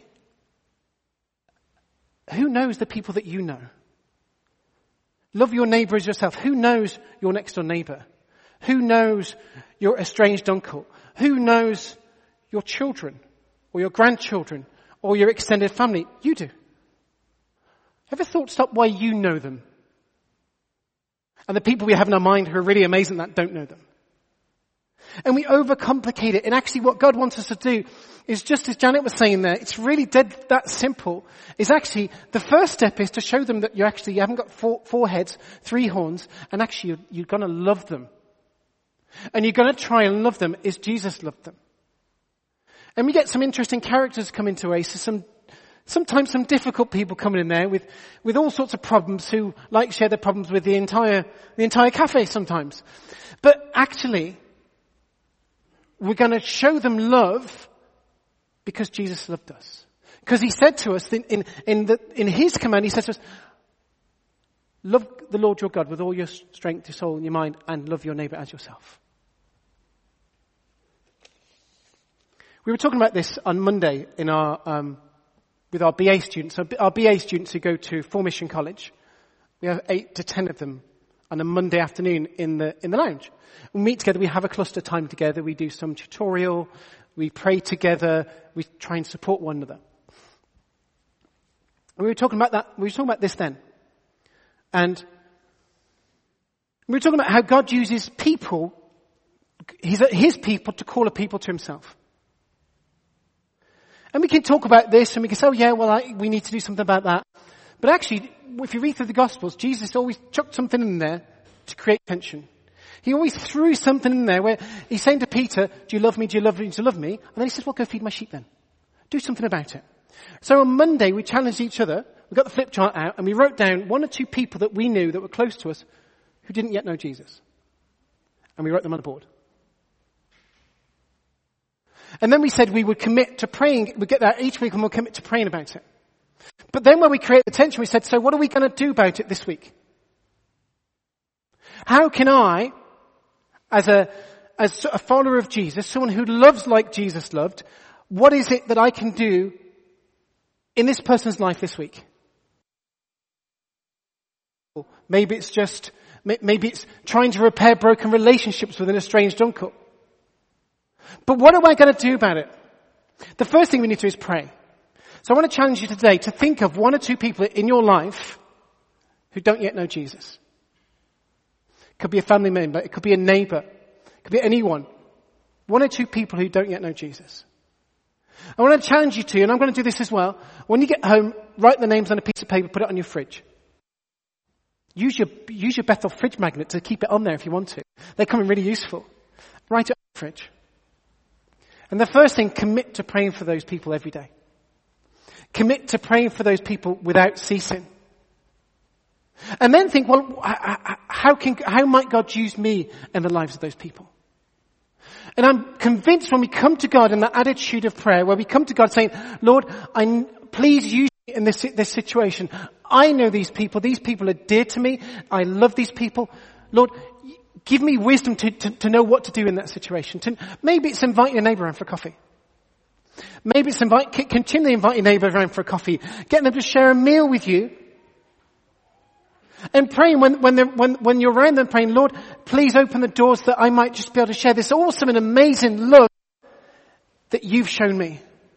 who knows the people that you know? Love your neighbour as yourself. Who knows your next door neighbour? Who knows your estranged uncle? Who knows your children or your grandchildren or your extended family? You do. Ever thought stop why you know them? And the people we have in our mind who are really amazing that don't know them. And we overcomplicate it. And actually what God wants us to do is just as Janet was saying there, it's really dead that simple. Is actually, the first step is to show them that you actually you haven't got four, four heads, three horns, and actually you're, you're going to love them. And you're going to try and love them as Jesus loved them. And we get some interesting characters come into Oasis, some Sometimes some difficult people coming in there with, with all sorts of problems who like share their problems with the entire, the entire cafe sometimes. But actually, we're going to show them love because Jesus loved us. Because he said to us in, in, in, the, in his command, he says to us, love the Lord your God with all your strength, your soul and your mind, and love your neighbour as yourself. We were talking about this on Monday in our, um, with our B A students, our B A students who go to Formation College. We have eight to ten of them on a Monday afternoon in the in the lounge. We meet together, we have a cluster time together, we do some tutorial, we pray together, we try and support one another. And we were talking about that, we were talking about this then. And we were talking about how God uses people, his, his people, to call a people to himself. And we can talk about this and we can say, oh yeah, well, I, we need to do something about that. But actually, if you read through the Gospels, Jesus always chucked something in there to create tension. He always threw something in there where he's saying to Peter, do you love me, do you love me, do you love me? And then he says, well, go feed my sheep then. Do something about it. So on Monday, we challenged each other. We got the flip chart out and we wrote down one or two people that we knew that were close to us who didn't yet know Jesus. And we wrote them on the board. And then we said we would commit to praying. We'd get that each week and we'll commit to praying about it. But then when we create the tension, we said, so what are we going to do about it this week? How can I, as a, as a follower of Jesus, someone who loves like Jesus loved, what is it that I can do in this person's life this week? Maybe it's just, maybe it's trying to repair broken relationships with an estranged uncle. But what am I going to do about it? The first thing we need to do is pray. So I want to challenge you today to think of one or two people in your life who don't yet know Jesus. It could be a family member. It could be a neighbor. It could be anyone. One or two people who don't yet know Jesus. I want to challenge you to, and I'm going to do this as well. When you get home, write the names on a piece of paper, put it on your fridge. Use your, use your Bethel fridge magnet to keep it on there if you want to. They come in really useful. Write it on the fridge. And the first thing, commit to praying for those people every day. Commit to praying for those people without ceasing. And then think, well, how can, how might God use me in the lives of those people? And I'm convinced when we come to God in that attitude of prayer, where we come to God saying, Lord, I, please use me in this, this situation. I know these people. These people are dear to me. I love these people. Lord, give me wisdom to, to, to know what to do in that situation. To, maybe it's invite your neighbor around for coffee. Maybe it's invite, continually invite your neighbor around for a coffee. Get them to share a meal with you. And praying when, when, when, when you're around them praying, Lord, please open the doors that I might just be able to share this awesome and amazing love that you've shown me.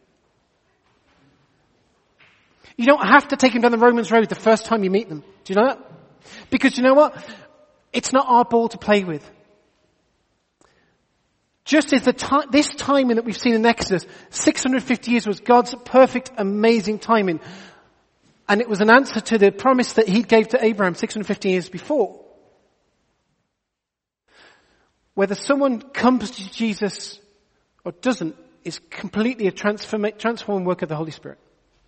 You don't have to take them down the Romans road the first time you meet them. Do you know that? Because you know what? It's not our ball to play with. Just as the time, this timing that we've seen in Exodus, six hundred fifty years was God's perfect, amazing timing. And it was an answer to the promise that he gave to Abraham six hundred fifty years before. Whether someone comes to Jesus or doesn't is completely a transform, transforming work of the Holy Spirit.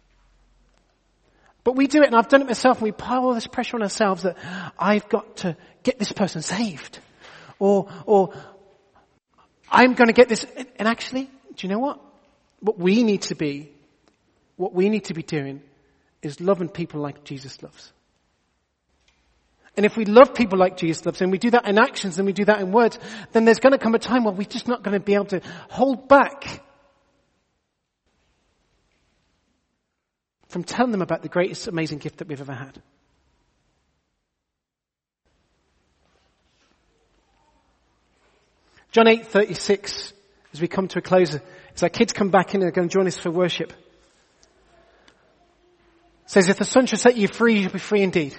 But we do it, and I've done it myself, and we pile all this pressure on ourselves that I've got to get this person saved. Or, or, I'm going to get this. And actually, do you know what? What we need to be, what we need to be doing is loving people like Jesus loves. And if we love people like Jesus loves, and we do that in actions and we do that in words, then there's going to come a time where we're just not going to be able to hold back from telling them about the greatest amazing gift that we've ever had. John eight thirty-six, as we come to a close, as our kids come back in and are going to join us for worship, says, if the Son shall set you free, you'll be free indeed.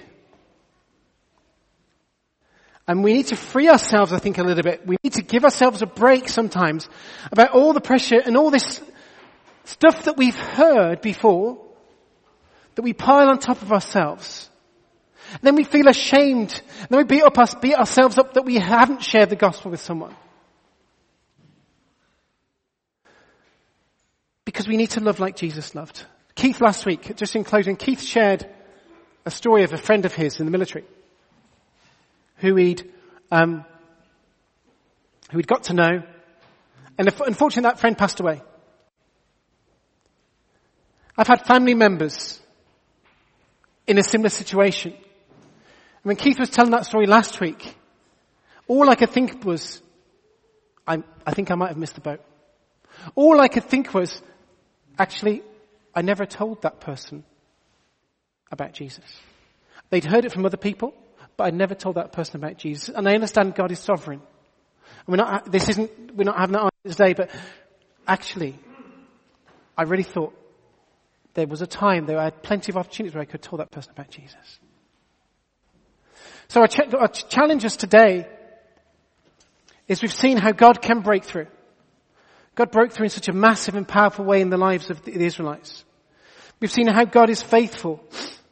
And we need to free ourselves, I think, a little bit. We need to give ourselves a break sometimes about all the pressure and all this stuff that we've heard before, that we pile on top of ourselves. And then we feel ashamed. And then we beat up us, beat ourselves up that we haven't shared the gospel with someone. Because we need to love like Jesus loved. Keith last week, just in closing, Keith shared a story of a friend of his in the military who he'd, um, who he'd got to know. And unfortunately that friend passed away. I've had family members in a similar situation. And when Keith was telling that story last week, all I could think was, I, I think I might have missed the boat. All I could think was, actually, I never told that person about Jesus. They'd heard it from other people, but I'd never told that person about Jesus. And I understand God is sovereign. And we're not, this isn't, we're not having that argument today, but actually, I really thought there was a time, there I had plenty of opportunities where I could have told that person about Jesus. So I, ch- I challenge us today is we've seen how God can break through. God broke through in such a massive and powerful way in the lives of the Israelites. We've seen how God is faithful.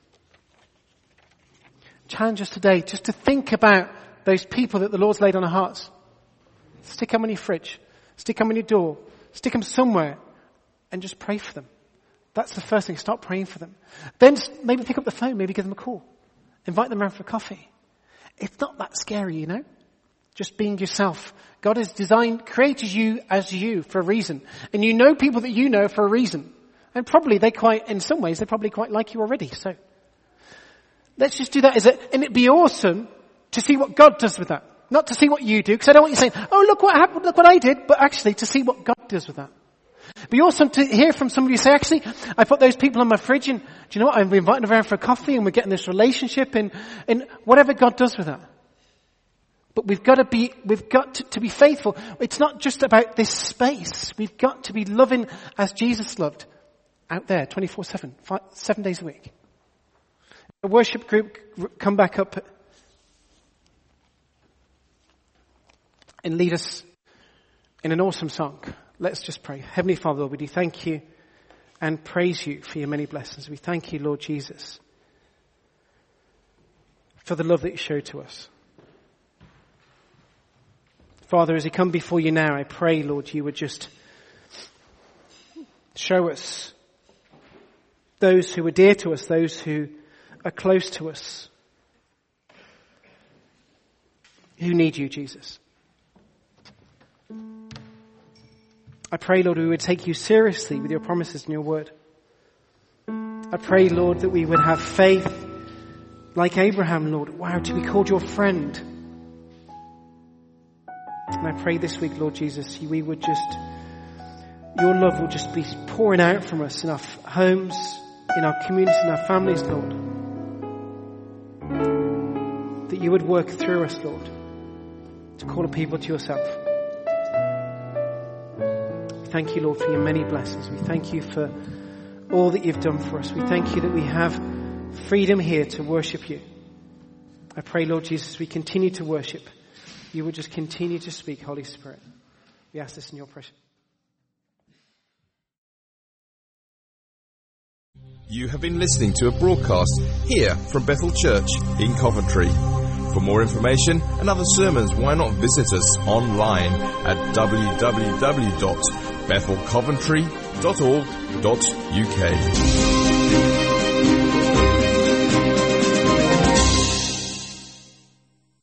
Challenge us today just to think about those people that the Lord's laid on our hearts. Stick them on your fridge. Stick them on your door. Stick them somewhere and just pray for them. That's the first thing. Start praying for them. Then maybe pick up the phone, maybe give them a call. Invite them around for coffee. It's not that scary, you know? Just being yourself. God has designed, created you as you for a reason. And you know people that you know for a reason. And probably they quite, in some ways, they probably quite like you already. So let's just do that. As a, and it'd be awesome to see what God does with that. Not to see what you do, because I don't want you saying, oh, look what happened, look what I did, but actually to see what God does with that. It'd be awesome to hear from somebody who say, actually, I put those people on my fridge and, do you know what, I'm inviting them around for a coffee and we're getting this relationship and, and whatever God does with that. But we've got to be, we've got to, to be faithful. It's not just about this space. We've got to be loving as Jesus loved out there, twenty-four seven, five, seven days a week. A worship group come back up and lead us in an awesome song. Let's just pray. Heavenly Father, Lord, we do thank you and praise you for your many blessings. We thank you, Lord Jesus, for the love that you showed to us. Father, as we come before you now, I pray, Lord, you would just show us those who are dear to us, those who are close to us, who need you, Jesus. I pray, Lord, we would take you seriously with your promises and your word. I pray, Lord, that we would have faith like Abraham, Lord. Wow, to be called your friend. And I pray this week, Lord Jesus, we would just, your love will just be pouring out from us in our homes, in our communities, in our families, Lord. That you would work through us, Lord, to call a people to yourself. Thank you, Lord, for your many blessings. We thank you for all that you've done for us. We thank you that we have freedom here to worship you. I pray, Lord Jesus, we continue to worship. You would just continue to speak, Holy Spirit. We ask this in your precious. You have been listening to a broadcast here from Bethel Church in Coventry. For more information and other sermons, why not visit us online at w w w dot bethel coventry dot org dot u k.